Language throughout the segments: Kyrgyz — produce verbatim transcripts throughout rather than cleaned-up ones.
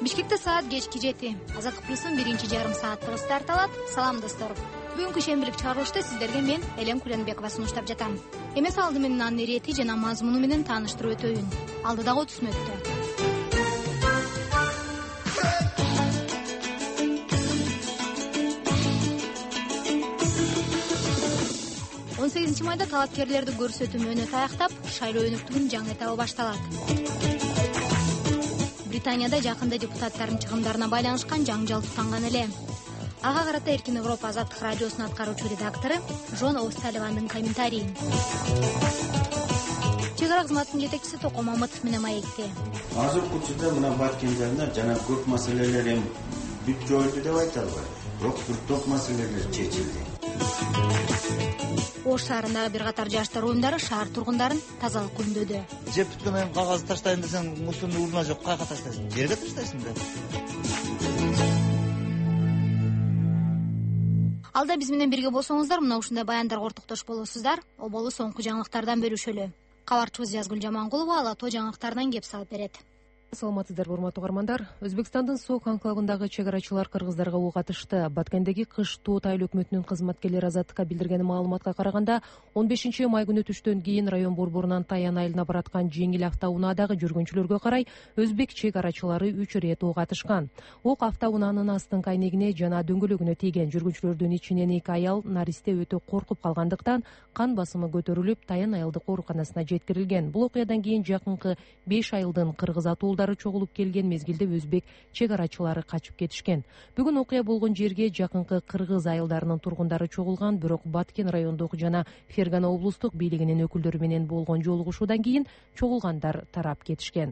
Бишкекте саат кечки жети. Азаттык плюстун биринчи жарым сааттыгы старталат. Салам достор. Бүгүнкү шембилик чыгарылышты сиздерге мен Элем Куленбекова сунуштап жатам. Эмес алды менен анын ирети жана мазмуну менен тааныштырып өтөйүн. Алдыдагы отуз мүнөттө. он сегизинчи майда талапкерлерди көрсөтүү мөөнөтү аяктап, шайлоо өнүктүгүнүн жаңы этабы башталат. Британияда жакында депутаттардын чыгымдарына байланышкан жаңжал тутанган эле. Ага карата Эркин Европа азаттык радиосунун аткаруучу редактору Жон О'Салливандын комментарийи. Чек ара кызматынын жетекчиси Током Мамытов менен маекти. Азыркы учурда мына Баткендерде жана көп маселелер эми бүт жоюлду деп айта албайм. Бирок бир топ маселелер чечилди. Ош шаарындагы бир катар жаштар уюмдары шаар тургундарын тазалык күндөдү. Жеп бүткөн айым кагазды таштайын десең, мусорный урна жок, кайга таштайсың? Жерге таштайсың да. Алда биз менен бирге болсоңуздар, мына ушундай баяндарга ортоктош болосуздар. Оболу соңку жаңылыктардан бөлүшөлү. Кабарчыбыз Жазгүл Жамангулова ала то жаңылыктардан кеп салып берет. Саламатсыздар, урматтуу угармандар. Өзбекстандын Сок анклавындагы чек арачылар кыргыздарга ок атышты. Баткендеги кыш Тоот айыл өкмөтүнүн кызматкерлери азаттыкка билдирген маалыматка караганда, он бешинчи май күнү түштөн кийин район борборунан Таян айылына бараткан жеңил автоунаадагы жүргүнчүлөргө карай өзбек чек арачылары үч ирет ок атышкан. Ок автоунаанын астыңкы айнегине жана дөңгөлөгүнө тийген. Жүргүнчүлөрдүн ичинен эки аял наристе өтө коркуп калгандыктан кан басымы көтөрүлүп, Таян айылдык ооруканасына жеткирилген. Бул окуядан кийин жакынкы беш айылдын кыргыз атуулдары чогулуп келген мезгилде өзбек чек арачылары качып кетишкен. Бүгүн окуя болгон жерге жакынкы кыргыз айылдарынын тургундары чогулган, бирок Баткен райондук жана Фергана облустук бийлигинин өкүлдөрү менен болгон жолугушуудан кийин чогулгандар тарап кетишкен.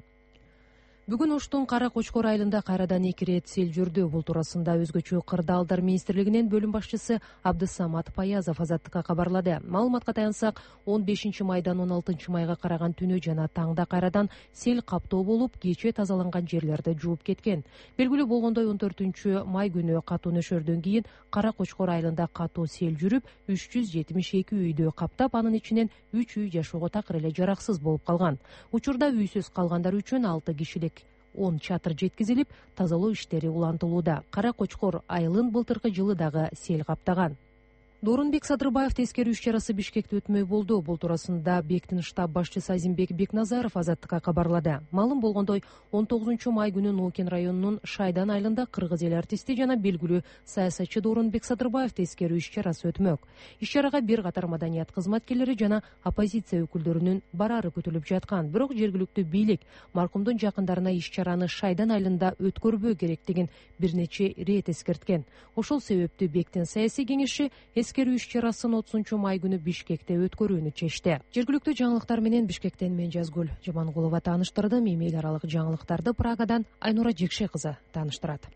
Бүгүн Оштун Кара Кочкор айылында кайрадан эки ирет сел жүрдү. Бул туурасында өзгөчө кырдаалдар министрлигинин бөлүм башчысы Абдысамат Паязов азаттыкка кабарлады. Маалыматка таянсак, он бешинчи майдан он алтынчы майга караган түнү жана таңда кайрадан сел каптоо болуп, кече тазаланган жерлерди жууп кеткен. Белгилүү болгондой, он төртүнчү май күнү катуу нөшөрдөн кийин Кара Кочкор айылында катуу сел жүрүп, үч жүз жетимиш эки үйдү каптап, анын ичинен үч үй жашоого такыр эле жараксыз болуп калган. Учурда үйсүз калгандар үчүн алты кишилик он чатыр жеткизилип, тазалоо иштери улантылууда. Кара Кочкор айылын былтыркы жылы дагы сел каптаган. Доорунбек Садырбаев тескерүү иш-чарасы Бишкекте өтмөй болду. Бул туурасында БЕКтин штаб башчысы Азимбек Бекназаров азаттыкка кабарлады. Маалым болгондой, он тогузунчу май күнү Ноокен районунун Шайдан айылында кыргыз эл артисти жана белгилүү саясатчы Доорунбек Садырбаев тескерүү иш-чарасы өтмөк. Иш-чарага бир катар маданият кызматкерлери жана оппозиция өкүлдөрүнүн барары күтүлүп жаткан. Бирок жергиликтүү бийлик маркумдун жакындарына иш-чараны Шайдан айылында өткөрбөө керектигин бир нече ирет эскерткен. Ошол себептүү БЕКтин саясий кеңеши эскерүү иш-чарасын отузунчу май күнү Бишкекте өткөрүүнү чечти. Жергиликтүү жаңылыктар менен Бишкектен мен Жазгүл Жамангулова тааныштырдым. Эми эл аралык жаңылыктарды Прагадан Айнура Жекше кызы тааныштырат.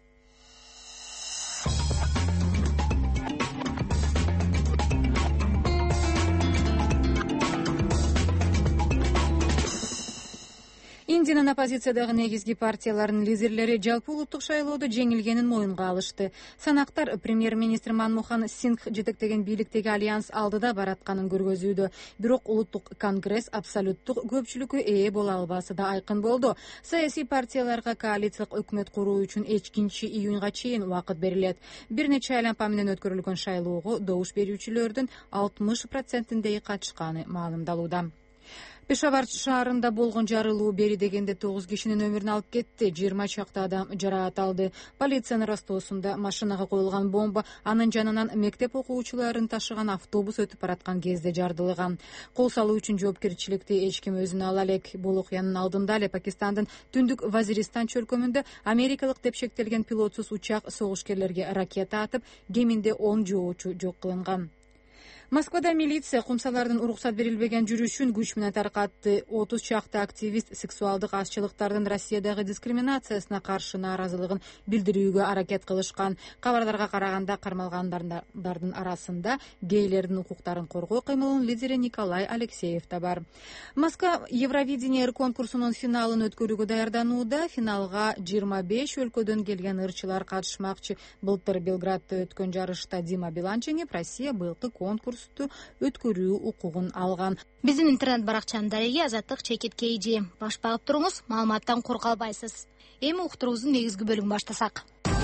Индиянын оппозициядагы негизги партиялардын лидерлери жалпы улуттук шайлоодо жеңилгенин моюнга алышты. Санактар премьер-министр Манмохан Сингх жетектеген бийликтеги альянс алдыда баратканын көргөзүүдө. Бирок улуттук конгресс абсолюттук көпчүлүккө ээ боло албасы да айкын болду. Саясий партияларга коалициялык өкмөт куруу үчүн эчкинчи июнга чейин убакыт берилет. Бир нече айлампа менен өткөрүлгөн шайлоого добуш берүүчүлөрдүн алтымыш процентиндей катышканы маалымдалууда. Пешавар шаарында болгон жарылуу бери дегенде тогуз кишинин өмүрүн алып кетти, жыйырма чакты адам жараат алды. Полициянын растоосунда машинага коюлган бомба анын жанынан мектеп окуучуларын ташыган автобус өтүп бараткан кезде жардылыган. Кол салуу үчүн жоопкерчиликти эч ким өзүнө ала элек. Бул окуянын алдында эле Пакистандын түндүк Вазиристан чөлкөмүндө америкалык деп шектелген пилотсуз учак согушкерлерге ракета атып, кеминде он жоочу жок кылынган. Москвада милиция кумсалардын уруксат берилбеген жүрүшүн күч менен таркатты. отуз чакты активист сексуалдык азчылыктардын Россиядагы дискриминациясына каршы нааразылыгын билдирүүгө аракет кылышкан. Кабарларга караганда кармалгандардын арасында гейлердин укуктарын коргоо кыймылынын лидери Николай Алексеев да бар. Москва Евровидение конкурсунун финалын өткөрүүгө даярданууда. Финалга жыйырма беш өлкөдөн келген ырчылар катышмакчы. Былтыр Белградда өткөн жарышта Дима Билан жеңип, Россия былтыр конкурс отпускты өткөрүү укугун алган. Биздин интернет баракчанын дареги Азаттык чекит kg. Баш багып туруңуз, маалыматтан кур калбайсыз. Эми уктуруубуздун негизги бөлүгүн баштасак.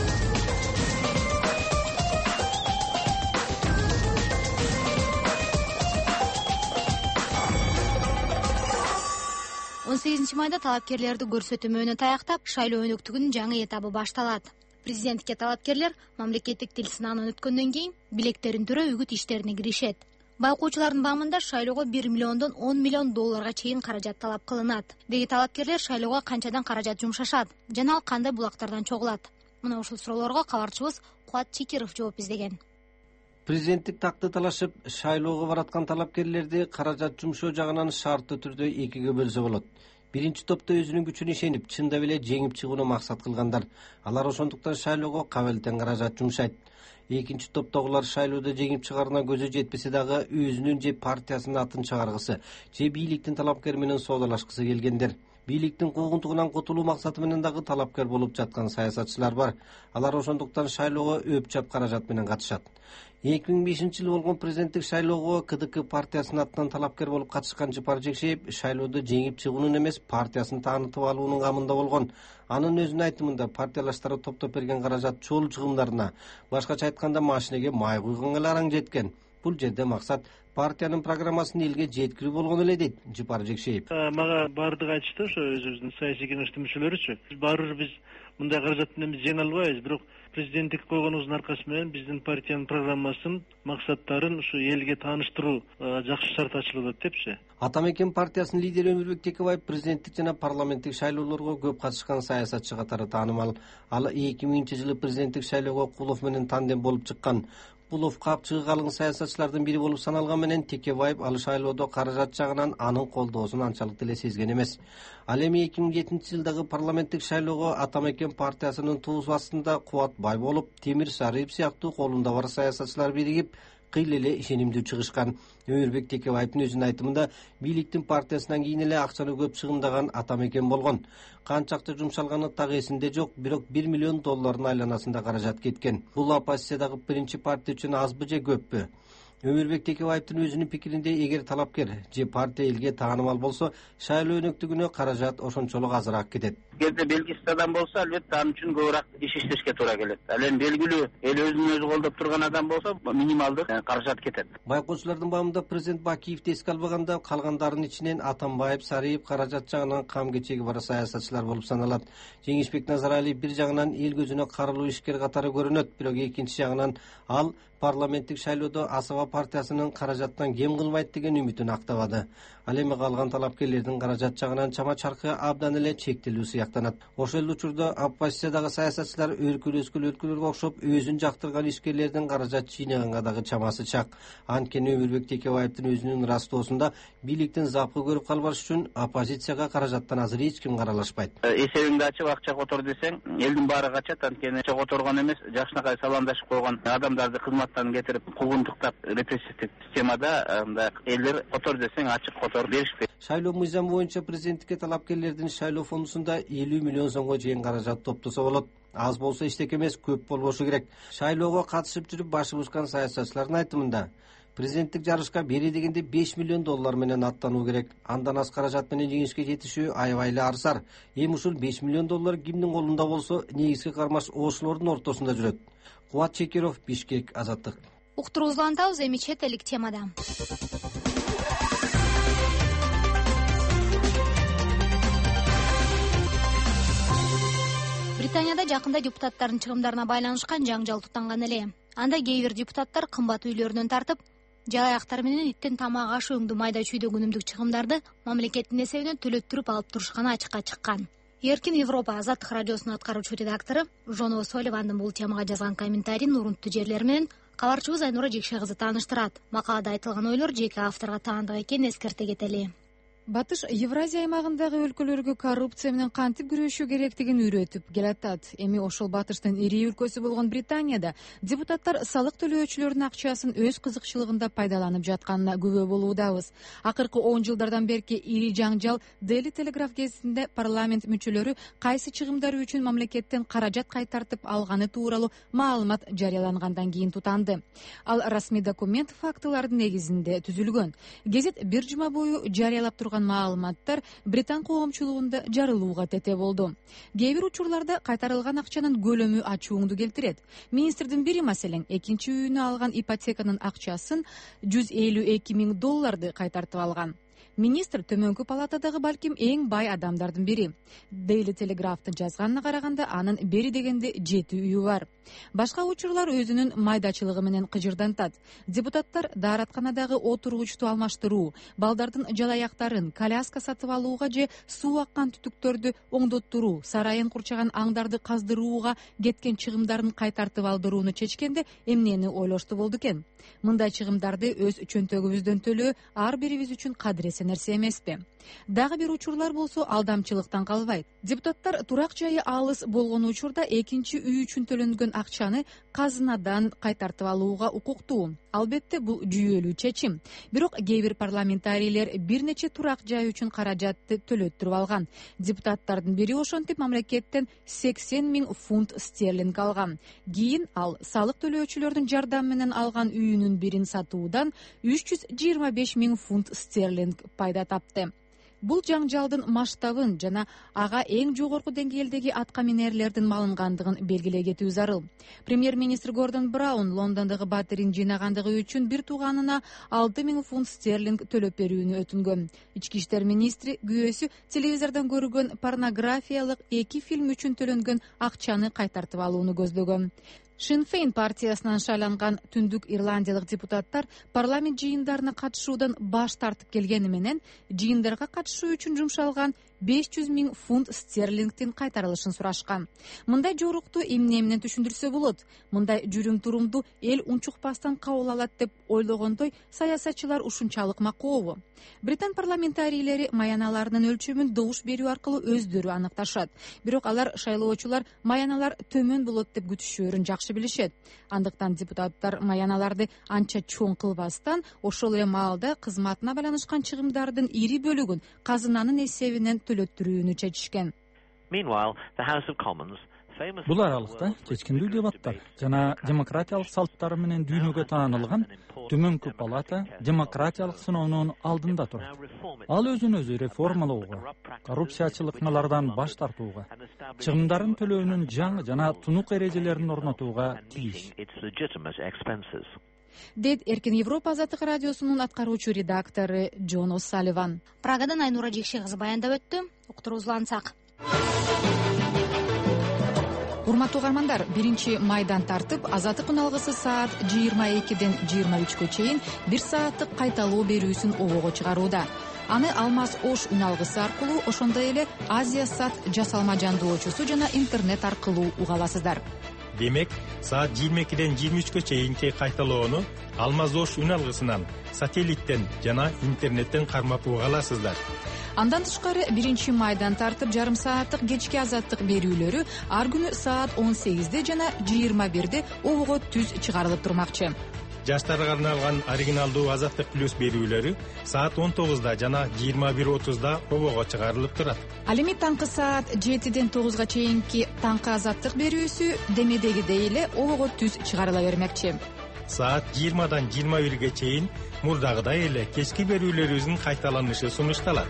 он сегизинчи майда талапкерлерди көрсөтүү мөөнөтү аяктап, шайлоо өнөктүгүнүн жаңы этабы башталат. Президенттикке талапкерлер мамлекеттик тил сынагынан өткөндөн кийин билектерин түрөө үгүт иштерине киришет. Байкоочулардын баамында шайлоого бир миллиондон он миллион долларга чейин каражат талап кылынат. Деги талапкерлер шайлоого канчадан каражат жумшашат жана ал кандай булактардан чогулат? Мына ушул суроолорго кабарчыбыз Кубат Чекиров жооп издеген. Президенттик такты талашып, шайлоого бараткан талапкерлерди каражат жумшоо жагынан шарттуу түрдө экиге бөлсө болот. Биринчи топто өзүнүн күчүнө ишенип, чындап эле жеңип чыгууну максат кылгандар. Алар ошондуктан шайлоого кабылеттен каражат жумшайт. Экинчи топтогулар шайлоодо жеңип чыгарына көзү жетпесе дагы өзүнүн же партиясынын атын чыгаргысы, же бийликтин талапкери менен соодалашкысы келгендер. Бийликтин куугунтугунан кутулуу максаты менен дагы талапкер болуп жаткан саясатчылар бар. Алар ошондуктан шайлоого өпчап каражат менен катышат. эки миң бешинчи жылы болгон президенттик шайлоого КДК партиясынын атынан талапкер болуп катышкан Жыпар Жекшеев шайлоодо жеңип чыгуунун эмес, партиясын таанытып алуунун камында болгон. Анын өзүнүн айтымында партиялаштары топтоп берген каражат чоң чыгымдарына, башкача айтканда машинеге май куйгонго эле араң жеткен. Бул жерде максат партиянын программасын элге жеткирүү болгон эле дейт Жыпар Жекшеев. Мага баардыгы айтышты, ошо өзүбүздүн саясий кеңештин мүчөлөрүчү. Баары бир биз мындай каражат менен биз жеңе албайбыз, бирок президенттик койгонубуздун аркасы менен биздин партиянын программасын, максаттарын ушу элге тааныштыруу жакшы шарт ачылып атат депчи. Атамекен партиясынын лидери Өмүрбек Текебаев президенттик жана парламенттик шайлоолорго көп катышкан саясатчы катары таанымал. Ал эки миңинчи жылы президенттик шайлоого Кулов менен тандем болуп чыккан. Кулов капчыгы калың саясатчылардын бири болуп саналган менен Текебаев ал шайлоодо каражат жагынан анын колдоосун анчалык деле сезген эмес. Ал эми эки миң жетинчи жылдагы парламенттик шайлоого Атамекен партиясынын туусу астында Кубат Бай болуп, Темир Сарыев сыяктуу колунда бар саясатчылар биригип, кыйла эле ишенимдүү чыгышкан. Өмүрбек Текебаевдин өзүнүн айтымында бийликтин партиясынан кийин эле акчаны көп чыгымдаган Атамекен болгон. Канчакча жумшалганы так эсинде жок, бирок бир миллион доллардын айланасында каражат кеткен. Бул оппозициядагы биринчи партия үчүн азбы же көппү? Өмүрбек Текебаевдин өзүнүн пикиринде, эгер талапкер же партия элге таанымал болсо, шайлоо өнөктүгүнө каражат ошончолук азыраак кетет. Эгерде белгисиз адам болсо, албетте ал үчүн көбүрөөк иш иштешке туура келет. Ал эми белгилүү эл өзүн өзү колдоп турган адам болсо, минималдык каражат кетет. Байкоочулардын баамында президент Бакиевди эске албаганда, калгандардын ичинен Атамбаев, Сарыев каражат жагынан кам кечеги бар саясатчылар болуп саналат. Жеңишбек Назаралиев бир жагынан эл көзүнө карылуу ишкер катары көрүнөт, бирок экинчи жагынан ал парламенттик шайлоодо Асаба партиясынын каражаттан кем кылбайт деген үмүтүн актабады. Ал эми калган талапкерлердин каражат жагынан чама чаркы абдан эле чектелүү сыяктанат. Ошол эле учурда оппозициядагы саясатчылар өлкөлөскөл өлкөлөргө окшоп өзүн жактырган ишкерлердин каражат жыйнаганга дагы чамасы чак. Анткени Өмүрбек Текебаевдин өзүнүн растоосунда бийликтин запкы көрүп калбаш үчүн оппозицияга каражаттан азыр эч ким каралашпайт. Эсебиңди ачып акча котор десең, элдин баары качат, анткени акча которгон эмес, жакшынакай саламдашып койгон адамдарды кызматтан кетирип, куугунтуктап, репрессивдик системада мындай элдер котор десең ачык котор беришпейт. Шайлоо мыйзамы боюнча президенттикке талапкерлердин шайлоо фондусунда элүү миллион сомго чейин каражат топтосо болот. Аз болсо эчтеке эмес, көп болбошу керек. Шайлоого катышып жүрүп башы бушкан саясатчылардын айтымында президенттик жарышка бери дегенде беш миллион доллар менен аттануу керек. Андан аз каражат менен жеңишке жетишүү аябай эле арсар. Эми ушул беш миллион доллар кимдин колунда болсо, негизги кармаш ошолордун ортосунда жүрөт. Кубат Чекиров, Бишкек, Азаттык. Уктуруубузду улантабыз, эми чет элдик темада. Британияда жакында депутаттардын чыгымдарына байланышкан жаңжал тутанган эле. Анда кээ бир депутаттар кымбат үйлөрүнөн тартып, жалаяктар менен иттин тамак ашы өңдү майда чүйдө күнүмдүк чыгымдарды мамлекеттин эсебинен төлөттүрүп алып турушканы ачыкка чыккан. Эркин Европа Азаттык радиосунун аткаруучу редактору Жонова Соливандын бул темага жазган комментарийин урунттуу жерлери менен кабарчыбыз Айнура Жекше кызы тааныштырат. Макалада айтылган ойлор жеке авторго таандык экенин эскерте кетели. Батыш Евразия аймагындагы өлкөлөргө коррупция менен кантип күрөшүү керектигин үйрөтүп келатат. Эми ошол батыштын ири өлкөсү болгон Британияда депутаттар салык төлөөчүлөрдүн акчасын өз кызыкчылыгында пайдаланып жатканына күбө болуудабыз. Акыркы он жылдардан берки ири жаңжал Daily Telegraph гезитинде парламент мүчөлөрү кайсы чыгымдары үчүн мамлекеттен каражат кайтартып алганы тууралуу маалымат жарыялангандан кийин тутанды. Ал расмий документ фактылардын негизинде түзүлгөн. Гезит бир жума бою жарыялап турган маалыматтар Британ коомчулугунда жарылууга тете болду. Кээ бир учурларда кайтарылган акчанын көлөмү ачууңду келтирет. Министрдин бири маселен экинчи үйүнө алган ипотеканын акчасын жүз элүү эки миң долларды кайтартып алган. Министр төмөнкү палатадагы балким эң бай адамдардын бири. Daily Telegraph'тын жазганына караганда анын бери дегенде жети үйү бар. Башка учурлар өзүнүн майдачылыгы менен кыжырдантат. Депутаттар дааратканадагы отургучту алмаштыруу, балдардын жалаяктарын коляска сатып алууга же суу аккан түтүктөрдү оңдоттуруу, сарайын курчаган аңдарды каздырууга кеткен чыгымдарын кайтартып алдырууну чечкенде эмнени ойлошту болду экен? Мындай чыгымдарды өз чөнтөгүбүздөн төлөө ар бирибиз үчүн кадыресе нерсе эмеспи? Дагы бир учурлар болсо алдамчылыктан калбайт. Депутаттар турак жайы алыс болгон учурда экинчи үй үчүн төлөнгөн акчаны казынадан кайтартып алууга укуктуу. Албетте бул жүйөлүү чечим. Бирок кээ бир парламентарийлер бир нече турак жай үчүн каражатты төлөттүрүп алган. Депутаттардын бири ошентип мамлекеттен сексен миң фунт стерлинг алган. Кийин ал салык төлөөчүлөрдүн жардамы менен алган үйүнүн бирин сатуудан үч жүз жыйырма беш миң фунт стерлинг пайда тапты. Бул жаңжалдын масштабын жана ага эң жогорку деңгээлдеги атка минерлердин малынгандыгын белгилей кетүү зарыл. Премьер-министр Гордон Браун Лондондогу батирин жыйнагандыгы үчүн бир тууганына алты миң фунт стерлинг төлөп берүүнү өтүнгөн. Ички иштер министри күйөөсү телевизордон көргөн порнографиялык эки фильм үчүн төлөнгөн акчаны кайтартып алууну көздөгөн. Sinn Féin партиясынан шайланган түндүк ирландиялык депутаттар парламент жыйындарына катышуудан баш тартып келгени менен жыйындарга катышуу үчүн жумшалган беш жүз миң фунт стерлингдин кайтарылышын сурашкан. Мындай жорукту эмне менен түшүндүрсө болот? Мындай жүрүм турумду эл унчукпастан кабыл алат деп ойлогондой саясатчылар ушунчалык макообу? Британ парламентарийлери маяналарынын өлчөмүн добуш берүү аркылуу өздөрү аныкташат. Бирок алар шайлоочулар маяналар төмөн болот деп күтүшөөрүн жакшы билишет. Андыктан депутаттар маяналарды анча чоң кылбастан, ошол эле маалда кызматына байланышкан чыгымдардын ири бөлүгүн казынанын эсебинен төлөттүрүүнү чечишкен. Бул аралыкта кечкиндүү дебаттар жана демократиялык салттары менен дүйнөгө таанылган төмөнкү палата демократиялык сыноонун алдында турат. Ал өзүн өзү реформалоого, коррупциячылыкlardan баш тартууга, чыгымдарын төлөөнүн жаңы жана тунук эрежелерин орнотууга тийиш. Дейт Эркин Европа азаттык радиосунун аткаруучу редактору Джон О'Салливан. Прагадан Айнура Жекши кызы баяндап өттү. Уктуруусулансак. Урматтуу угармандар, биринчи майдан тартып азаттык үналгысы саат жыйырма экиден жыйырма үчкө чейин бир сааттык кайталоо берүүсүн обого чыгарууда. Аны Алмаз Ош үналгысы аркылуу, ошондой эле Азия Сат жасалма жандоочусу жана интернет аркылуу уга аласыздар. Демек, саат жыйырма экиден жыйырма үчкө чейинки кайталоону Алмаз Ош үналгысынан, сателлиттен жана интернеттен кармап уга аласыздар. Андан тышкары биринчи майдан тартып жарым сааттык кечки азаттык берүүлөрү ар күнү саат он сегизде жана жыйырма бирде обого түз чыгарылып турмакчы. Жаштарга арналган оригиналдуу азаттык плюс берүүлөрү саат он тогузда жана жыйырма бир отузда обого чыгарылып турат. Ал эми таңкы саат жетиден тогузга чейинки таңкы азаттык берүүсү демедегидей эле обого түз чыгарыла бермекчи. Саат жыйырмадан жыйырма бирге чейин мурдагыдай эле кечки берүүлөрүбүздүн кайталанышы сунушталат.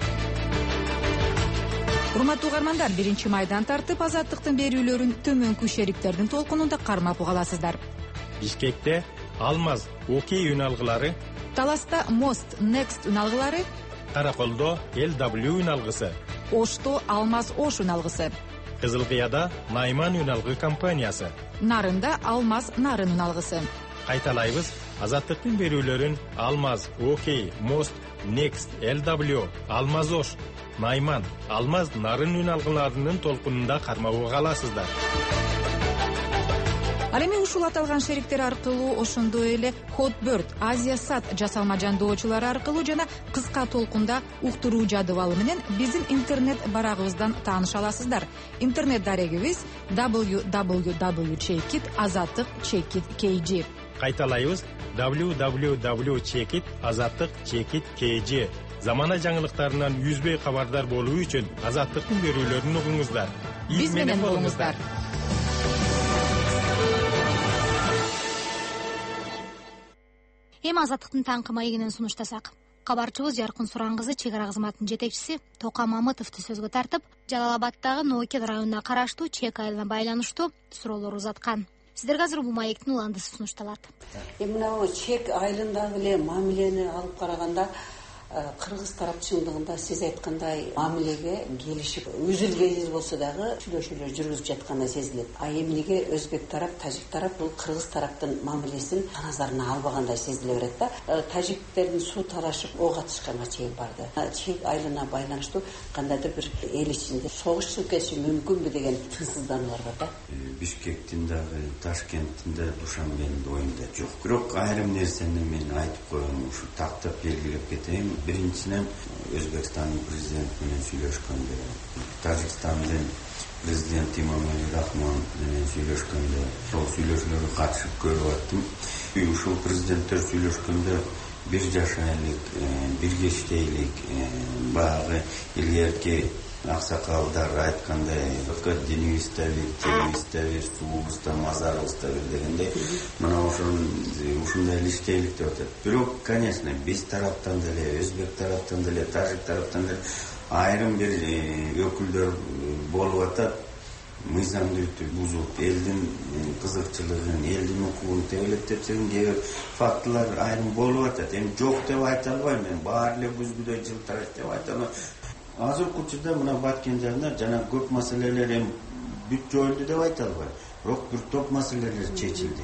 Урматтуу угармандар, биринчи майдан тартып азаттыктын берүүлөрүн төмөнкү шериктердин толкунунда кармап угаласыздар. Бишкекте Алмаз Окей үналгылары, Таласта Мост Next үналгылары, Караколдо Эл дабл ю үналгысы, Ошто Алмаз Ош үналгысы, Кызылкыяда Найман үналгы компаниясы, Нарында Алмаз Нарын үналгысы. Кайталайбыз, азаттыктын берүүлөрүн Алмаз Окей, Мост Next, Эл дабл ю, Алмаз Ош, Найман, Алмаз Нарын үналгыларынын толкунунда кармап уга аласыздар. Ал эми ушул аталган шериктер аркылуу ошондой эле Hotbird, Азия-Сат жасалма жандоочулары аркылуу жана кыска толкунда уктуруу жадыбалы менен биздин интернет барагыбыздан тааныша аласыздар. Интернет дарегибиз дабл ю дабл ю дабл ю чекит азаттык чекит кей джи. Кайталайбыз дабл ю дабл ю дабл ю чекит азаттык чекит кей джи. Замана жаңылыктарынан үзбөй кабардар болуу үчүн Азаттыктын берүүлөрүн угуңуздар. Биз менен болуңуздар. Эми Азаттыктын таңкы маегинен сунуштасак. Кабарчыбыз Жаркын Суран кызы чек ара кызматынын жетекчиси Тока Мамытовду сөзгө тартып, Жалал-Абаддагы Ноокет районуна караштуу чек айылына байланыштуу суроолор узаткан. Сиздерге азыр бул маектин уландысы сунушталат. Мына чек айылындагы эле мамилени алып караганда кыргыз тарап чындыгында сиз айткандай мамилеге келишип үзүлгениз болсо дагы сүйлөшүүлөр жүргүзүп жатканы сезилет. А эмнеге өзбек тарап, тажик тарап бул кыргыз тараптын мамилесин назарына албагандай сезиле берет да. Тажиктердин суу талашып ок атышканга чейин барды. Чек айылына байланыштуу кандайдыр бир эл ичинде согуш чыгып кетиши мүмкүнбү деген тынчсыздануулар бар да. Бишкектин дагы, Ташкенттин да, Душанбенин оюнда жок. Бирок айрым нерсени мен айтып коеюн, ушу тактап белгилеп кетейин. Биринчиден Өзбекстандын президенти менен сүйлөшкөндө, Тажикстандын президенти Эмомали Рахмон менен сүйлөшкөндө, сол сүйлөшүүлөргө катышып көрүп аттым. Ушул президенттер сүйлөшкөндө бир жашайлык, бирге иштейлик, баягы илгерки аксакалдар айткандай, диний иставир, тени иставир, суубузда, мазарыбызда дегендей, мына ушундай эле иштейлик деп атат. Бирок, конечно, биз тараптан деле, өзбек тараптан деле, тажик тараптан деле айрым бир өкүлдөр болуп атат. Мыйзамды бузуп, элдин кызыкчылыгын, элдин укугун тебелеттеткен кээ бир фактылар айрым болуп атат. Эми жок деп айта албайм, мен баары эле бүзгүдөй жылтырайт деп айта албайм. Азыркы учурда мына Баткен жайында жана көп маселелер эми бүт жоюлду деп айта албайм. Бирок бир топ маселелер чечилди.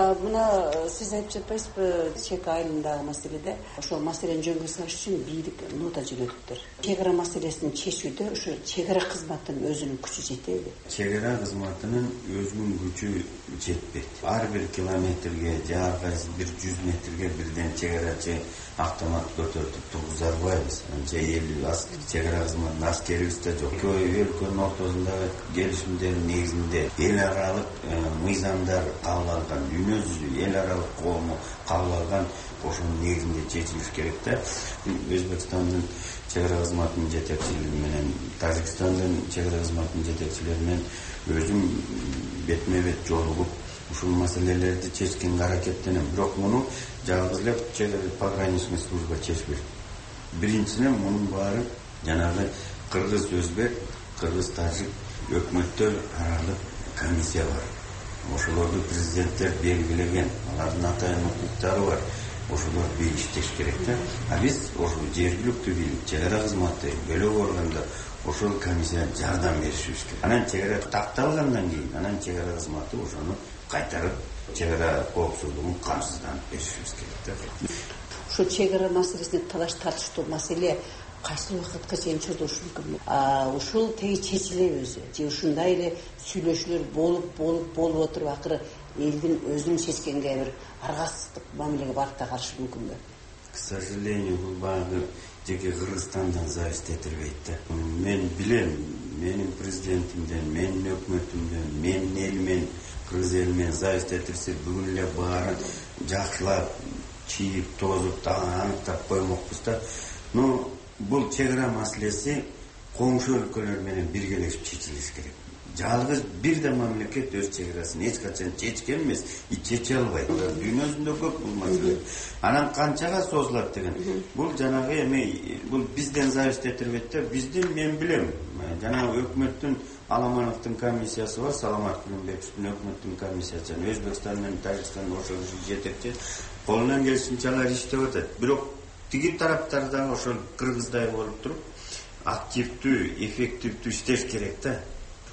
Мына сиз айтып жатпайсызбы, чек айылындагы маселеде ошол маселени жөнгө салыш үчүн бийлик нота жөнөттүптүр. Чек ара маселесин чечүүдө ошо чек ара кызматынын өзүнүн күчү жетеби? Чек ара кызматынын өзүнүн күчү жетпейт. Ар бир километрге же ар кайсы бир жүз метрге бирден чек арачы автомат көтөртүп тургуза албайбыз. Анча эл чек ара кызматынын аскерибиз да жок. Өлкөнүн ортосундагы келишимдердин негизинде эл аралык мыйзамдар кабыл алган, дүйнө жүзү эл аралык коому кабыл алган, ошонун негизинде чечилиш керек да. Өзбекстандын чек ара кызматынын жетекчилери менен, Тажикстандын чек ара кызматынын жетекчилери менен өзүм бетме бет жолугуп ушул маселелерди чечкенге аракеттенем. Бирок муну жалгыз эле пограничный служба чечпейт. Биринчиден мунун баары жанагы кыргыз өзбек, кыргыз тажик өкмөттөр аралык комиссия бар. Ошолорду президенттер белгилеген, алардын атайын укуктары бар. Ошолор бир иштеш керек да. А биз ошол жергиликтүү бийлик, чек ара кызматы бөлөк органда ошол комиссия жардам беришибиз керек. Анан чек ара такталгандан кийин, анан чек ара кызматы ошону кайтарып, чек ара коопсуздугун камсызданып беришибиз керек да. Ошо чек ара маселесине талаш тартыштуу маселе кайсы убакытка чейин чозулушу мүмкүн? Ушул теги чечилеби өзү? Же ушундай эле сүйлөшүүлөр болуп болуп болуп отуруп акыры элдин өзүнүн чечкенге бир аргасыздык мамилеге барып да калышы мүмкүнбү? К сожалению, бул баягы жеке Кыргызстандан зависит этилбейт да. Мен билем, менин президентимден, менин өкмөтүмдөн, менин элимен, кыргыз элимен зависит этилсе бүгүн эле баарын жакшылап, чийип, тозуп, аныктап коймокпуз да. Но бул чек ара маселеси коңшу өлкөлөр менен биргелешип чечилиш керек. Жалгыз бир да мамлекет өз чек арасын эч качан чечкен эмес, и чече албайт. Дүйнө жүзүндө көп бул маселе. Анан канчага созулат деген. Бул жанагы эми бул бизден зависит этилбейт да. Биздин мен билем, жанагы өкмөттүн Аламановдун комиссиясы бар, Саламат Күлүмбековдун өкмөттүн комиссиясы. Өзбекстан менен Тажикстан ошол жетекчи колунан келишинче алар иштеп атат. Бирок тиги тараптардан ошол кыргыздай болуп туруп активдүү, эффективдүү иштеш керек да.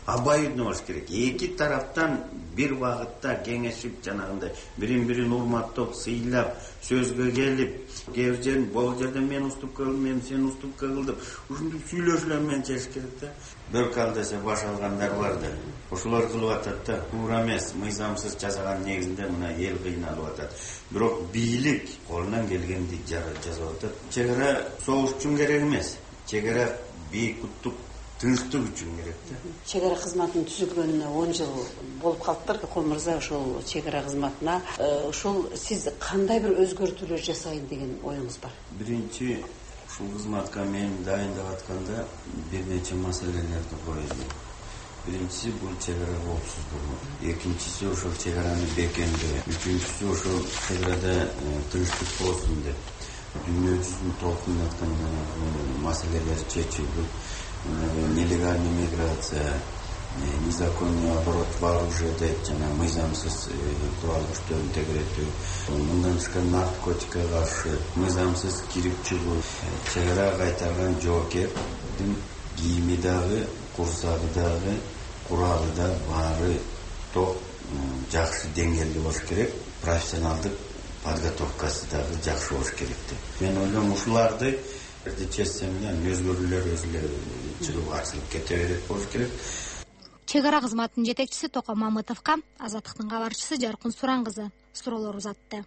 абайдуу болуш керек. Эки тараптан бир вакытта кеңешип, жанагындай бирин-бирин урматтап, сыйлап, сөзгө келип, кээ бир жерин бул жерде мен уступка кылдым, мен сен уступка кыл деп, ушинтип сүйлөшүлөр менен чечиш керек да. Бөркал десе баш алгандар бар да. Ошолор кылып атат да. Туура эмес, мыйзамсыз жасаган негизинде мына эл кыйналып атат. Бирок бийлик колунан келгенди жасап атат. Чегара согуш үчүн керек эмес. Чегара бейкуттук, тынчтык үчүн керек да. Чегара кызматынын түзүлгөнүнө он жыл болуп калыптыр. Кол мырза, ошол чегара кызматына ошол сиз кандай бир өзгөртүүлөр жасайын деген оюңуз бар? Биринчи, ушул кызматка мен дайындап атканда бир нече маселелерди коюлду. Биринчиси бул чегара коопсуздугу, экинчиси ошол чегараны бекемдөө, үчүнчүсү ошол чегарада тынчтык болсун деп дүйнө жүзүн толкун аткан маселелер чечилди. Нелегальная миграция, незаконный оборот вооружия деп жана мыйзамсыз курал күчтөрдү тегеретүү, мындан тышкары наркотикке каршы мыйзамсыз кирип чыгуу, чегара кайтарган жоокердин кийими дагы, курсагы дагы, куралы да баары топ жакшы деңгээлде болуш керек, профессионалдык подготовкасы дагы жакшы болуш керек деп. Мен ойлойм, ушуларды чечсем эле өзгөрүүлөр өзүлө чыгып ачылып кете берет болуш керек. Чегара кызматынын жетекчиси Током Мамытовго Азаттыктын кабарчысы Жаркын Суран кызы суроолор узатты.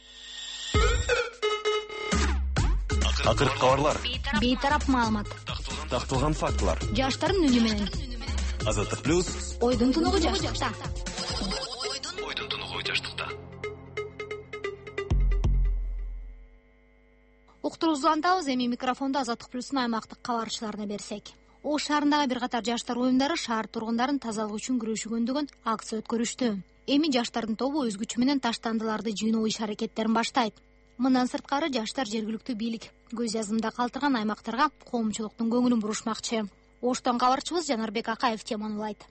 Акыркы кабарлар, бейтарап маалымат, такталган фактылар, жаштардын үнү менен. Азаттык плюс, ойдун тунугу жаштыкта. Ойдун тунугу жаштыкта. Уктуруубузду антабыз, эми микрофонду Азаттык плюстун аймактык кабарчыларына берсек. Ош шаарындагы бир катар жаштар уюмдары шаар тургундарын тазалык үчүн күрөшүгөндөгөн акция өткөрүштү. Эми жаштардын тобу өз күчү менен таштандыларды жыйноо иш-аракеттерин баштайт. Мындан сырткары жаштар жергиликтүү бийлик көз жазымда калтырган аймактарга коомчулуктун көңүлүн бурушмакчы. Оштон кабарчыбыз Жанарбек Акаев теманы улайт.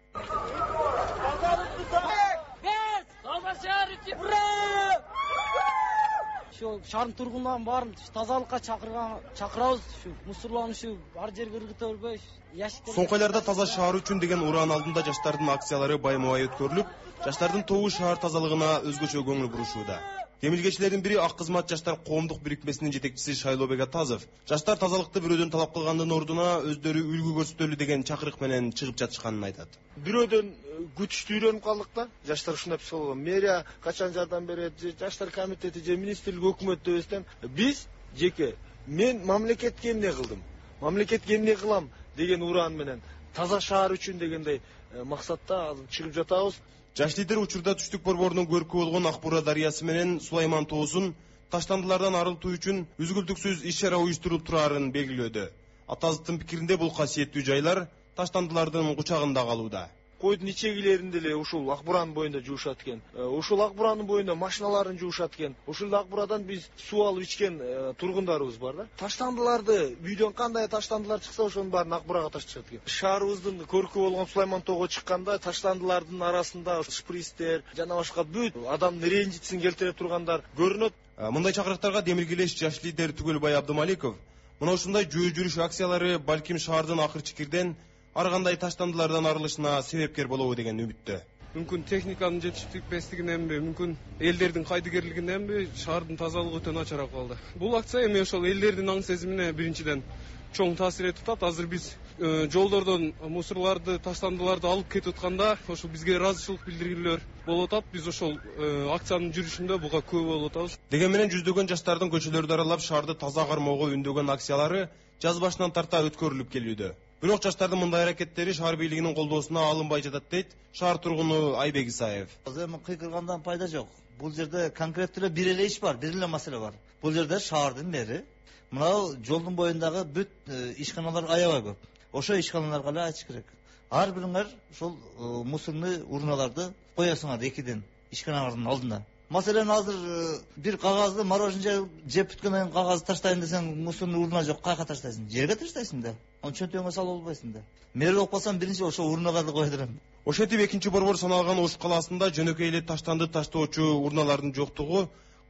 Шаардын тургундарын баарын тазалыкка чакырган чакырабыз. Ушу мусорлорду ушу ар жерге ыргыта бербей, ящиктер. Соңку айларда таза шаар үчүн деген ураан алдында жаштардын акциялары байма-бай өткөрүлүп, жаштардын тобу шаар тазалыгына өзгөчө көңүл бурушууда. Демилгечилердин бири Ак кызмат жаштар коомдук бирикмесинин жетекчиси Шайлообек Атазов жаштар тазалыкты бирөөдөн талап кылгандын ордуна өздөрү үлгү көрсөтөлү деген чакырык менен чыгып жатышканын айтат. Бирөөдөн күтүштү үйрөнүп калдык да. Жаштар ушундай психолог, мэрия качан жардам берет, жаштар комитети же министрлик өкмөт дебестен биз жеке мен мамлекетке эмне кылдым, мамлекетке эмне кылам деген ураан менен таза шаар үчүн дегендей максатта азыр чыгып жатабыз. Жаш лидер учурда түштүк борборунун көркү болгон Ак Бура дарыясы менен Сулайман тоосун таштандылардан арылтуу үчүн үзгүлтүксүз иш-чара уюштурулуп турарын белгилөөдө. Атазовдун пикиринде бул касиеттүү жайлар таштандылардын кучагында калууда. Койдун ичегилеринде эле ушул Ак Буранын боюнда жуушат экен. Ушул Ак Буранын боюнда машиналарын жуушат экен. Ушул Ак Бурадан биз суу алып ичкен тургундарыбыз бар да. Таштандыларды үйдөн кандай таштандылар чыкса ошонун баарын Ак Бурага ташташат экен. Шаарыбыздын көркү болгон Сулайман тоого чыкканда таштандылардын арасында шпристер жана башка бүт адамдын ренжитисин келтире тургандар көрүнөт. Мындай чакырыктарга демилгелеш жаш лидер Түгөлбай Абдымаликов мына ушундай жөө жүрүш акциялары балким шаардын акырчы кирден ар кандай таштандылардан арылышына себепкер болобу деген үмүттө. Мүмкүн техниканын жетишпестигиненби, мүмкүн элдердин кайдыгерлигиненби шаардын тазалыгы өтө начарап калды. Бул акция эми ошол элдердин аң сезимине биринчиден чоң таасир этип атат. Азыр биз жолдордон мусорларды, таштандыларды алып кетип атканда ошол бизге ыраазычылык билдирүүлөр болуп атат. Биз ошол акциянын жүрүшүндө буга күбө болуп атабыз. Деген менен жүздөгөн жаштардын көчөлөрдү аралап шаарды таза кармоого үндөгөн акциялары жаз башынан тарта өткөрүлүп келүүдө. Бирок жаштардын мындай аракеттери шаар бийлигинин колдоосуна алынбай жатат дейт шаар тургуну Айбек Исаев. Эми кыйкыргандан пайда жок. Бул жерде конкреттүү бир эле иш бар, бир эле маселе бар. Бул жерде шаардын мэри мынау жолдун боюндагы бүт ишканалар аябай көп. Ошо ишканаларга эле айтыш керек. Ар бириңер ошол мусорный урналарды коесуңар экиден ишканалардын алдына. Маселен азыр бир кагазды мороженое жеп бүткөндөн кийин кагазды таштайын десең, мусорный урна жок, кайка таштайсың? Жерге таштайсың да. Аны чөнтөгүңө салып албайсың да. Мэр болуп калсам биринчи ошо урналарды кое берем. Ошентип экинчи борбор саналган Ош калаасында жөнөкөй эле таштанды таштоочу урналардын жоктугу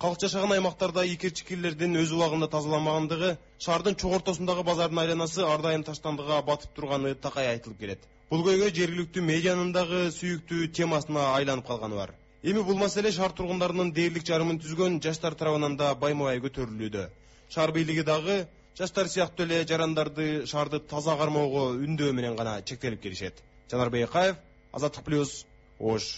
Халык жашаган аймактарда икер-чикирлердин өз убагында тазаламагандыгы, шаардын чоң ортосундагы базардын айланасы ар дайым таштандыга батып турганы такай айтылып келет. Бул көйгөй жергиликтүү медианын дагы сүйүктүү темасына айланып калганы бар. Эми бул маселе шаар тургундарынын дээрлик жарымын түзгөн жаштар тарабынан да байма-бай көтөрүлүүдө. Шаар бийлиги дагы жаштар сыяктуу эле жарандарды шаарды таза кармоого үндөө менен гана чектелип келишет. Жанарбек Акаев, Азаттык плюс, Ош.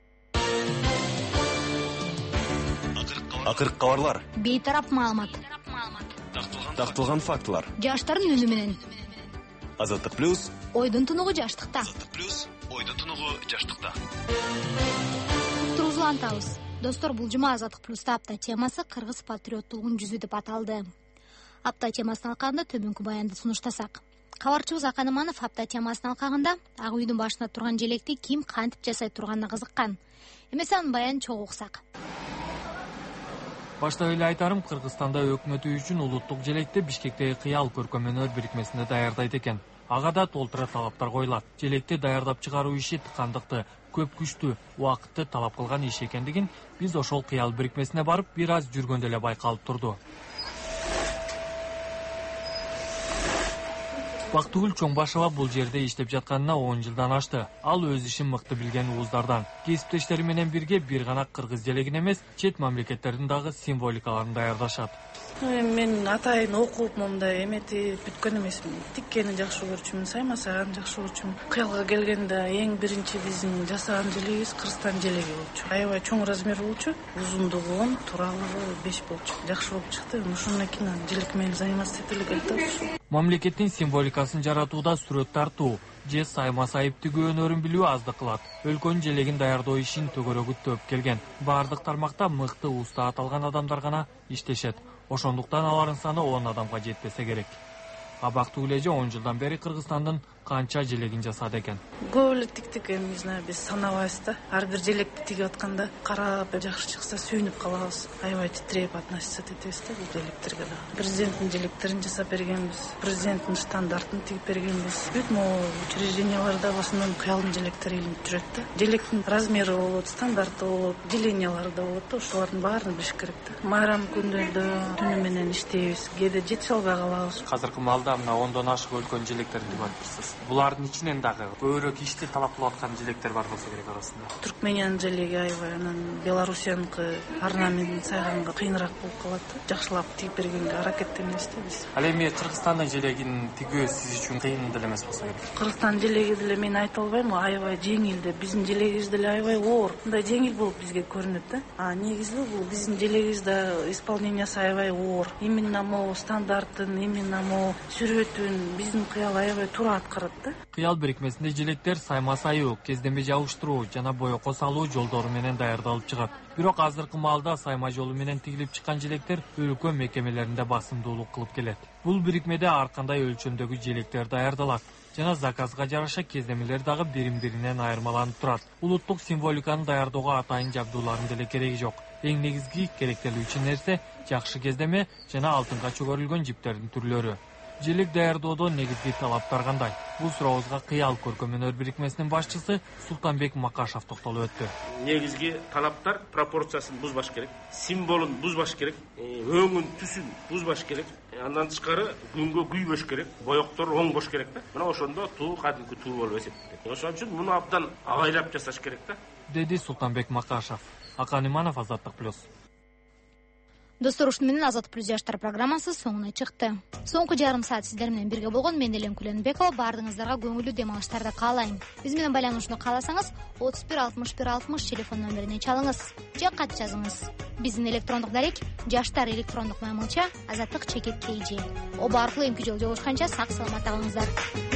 Акыркы кабарлар. Бейтарап маалымат. Тактылган фактылар. Жаштардын үнү менен. Азаттык плюс. Ойдун тунугу жаштыкта. Азаттык плюс. Ойдун тунугу жаштыкта. Турузулантабыз. Достор, бул жума Азаттык плюста апта темасы кыргыз патриоттулугун жүзүү деп аталды. Апта темасын алкагында төмөнкү баянды сунуштасак. Кабарчыбыз Акан Иманов апта темасын алкагында ак үйдүн башында турган желекти ким кантип жасай турганына кызыккан. Эмесе анын баянын чогуу уксак. Башта эле айтарым, Кыргызстанда өкмөтү үчүн улуттук желекти Бишкектеги Кыял көркөм-өнөр бирикмесинде даярдайт экен. Ага да толтура талаптар коюлат. Желекти даярдап чыгаруу иши тыкандыкты, көп күчтүү, убакытты талап кылган иш экендигин биз ошол Кыял бирикмесине барып бир аз жүргөндө эле байкалып турду. Бактыгүл Чоңбашева бул жерде иштеп жатканына он жылдан ашты. Ал өз ишин мыкты билген ууздардан. Кесиптештери менен бирге бир гана кыргыз желегин эмес, чет мамлекеттердин дагы символикаларын даярдашат. Мен атайын окуп момундай эметип бүткөн эмесмин. Тиккени жакшы көрчүмүн, саймасаган жакшы көрчүмүн. Кыялга келгенде эң биринчи биздин жасаган желегибиз Кыргызстан желеги болчу. Аябай чоң размер болчу, узундугу он, туралыгы беш болчу. Жакшы болуп чыкты. Ошондон кийин желек менен заниматься этели келди. Мамлекеттин символикасын жаратууда сүрөт тартуу же сайма сайып тигүү өнөрүн билүү аздык кылат. Өлкөнүн желегин даярдоо ишин төгөрөгү төп келген. Бардык тармакта мыкты уста аталган адамдар гана иштешет. Ошондуктан алардын саны он адамга жетпесе керек. Абактыгүл эже он жылдан бери Кыргызстандын канча желегин жасады экен. Көп эле тиктик, эми не знаю, биз санабайбыз да. Ар бир желекти тигип атканда карап жакшы чыкса сүйүнүп калабыз. Аябай титиреп относиться этебиз да бул желектерге да. Президенттин желектерин жасап бергенбиз, президенттин штандартын тигип бергенбиз. Бүт могу учрежденияларда в основном Кыялдын желектери илинип жүрөт да. Желектин размери болот, стандарты болот, делениялары да болот да. Ошолордун баарын билиш керек да. Майрам күндөрдө түнү менен иштейбиз, кээде жетише албай калабыз. Азыркы маалда мына ондон ашык өлкөнүн желектерин тигип атыпсыз. Булардын ичинен дагы көбүрөөк ишти талап кылып аткан желектер бар болсо керек арасында. Түркмениянын желеги аябай, анан Белоруссияныкы орнамент сайганга кыйыныраак болуп калат. Жакшылап тигип бергенге аракеттенебиз да биз. Ал эми Кыргызстандын желегин тигүү сиз үчүн кыйын деле эмес болсо керек. Кыргызстандын желеги деле мен айта албайм, аябай жеңил деп. Биздин желегибиз деле аябай оор. Мындай жеңил болуп бизге көрүнөт да. А негизи бул биздин желегибиз да исполнениясы аябай оор. Именно могу стандартын, именно могу сүрөтүн биздин Кыял аябай туура аткарат да. Кыял бирикмесинде желектер сайма сайуу, кездеме жабыштыруу жана боёко салуу жолдору менен даярдалып чыгат. Бирок азыркы маалда сайма жолу менен тигилип чыккан желектер өлкө мекемелеринде басымдуулук кылып келет. Бул бирикмеде ар кандай өлчөмдөгү желектер даярдалат жана заказга жараша кездемелер дагы бирин-биринен айырмаланып турат. Улуттук символиканы даярдоого атайын жабдуулардын деле кереги жок. Эң негизги керектелүүчү нерсе жакшы кездеме жана алтынга чөгөрүлгөн жиптердин түрлөрү. Желек даярдоодо негизги талаптар кандай? Бул сурообузга Кыял көркөм-өнөр бирикмесинин башчысы Султанбек Макашев токтолуп өттү. Негизги талаптар пропорциясын бузбаш керек, символун бузбаш керек, өңүн түсүн бузбаш керек, андан тышкары күнгө күйбөш керек, боёктор оң бош керек да. Мына ошондо туу кадимки туу болуп эсептелет. Ошон үчүн муну абдан агайлап жасаш керек да. Деди Султанбек Макашев. Акан Иманов, Азаттык плюс. Достор, ушуну менен Азаттык плюс жаштар программасы соңуна чыкты. Соңку жарым саат сиздер менен бирге болгон мен Элен Куленбекова баардыгыңыздарга көңүлдүү дем алыштарды каалайм. Биз менен байланышууну кааласаңыз отуз бир алтымыш бир алтымыш телефон номерине чалыңыз же кат жазыңыз. Биздин электрондук дарек жаштар электрондук маймылча азаттык чекит kg. Оба аркылуу эмки жолу жолугушканча сак саламатта калыңыздар.